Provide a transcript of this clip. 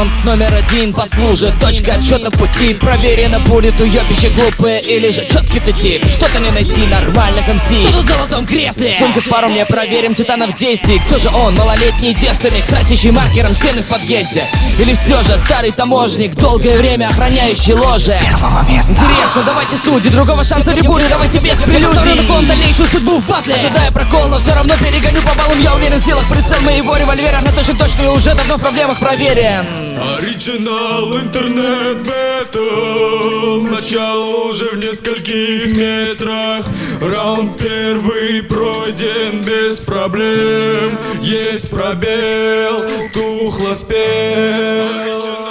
Раунд номер 1 послужит точка отсчета пути. Проверено, будет уебище глупые или же четкий-то тип. Что-то не найти нормальных МС. Кто тут в золотом кресле? Суньте в пару мне, проверим титанов в действии. Кто же он, малолетний девственник, красящий маркером стены в подъезде? Или все же старый таможник, долгое время охраняющий ложе? Интересно, давайте судьи, другого шанса не будет, давайте без прелюдий. Поставлю на кон дальнейшую судьбу в батле, ожидая прокол, но все равно перегоню по баллам. Я уверен в силах, прицел моего револьвера на точно уже давно в проблемах проверен. Оригинал интернет бэтл, начало уже в нескольких метрах. Раунд первый пройден без проблем. Есть пробел, тухло спел.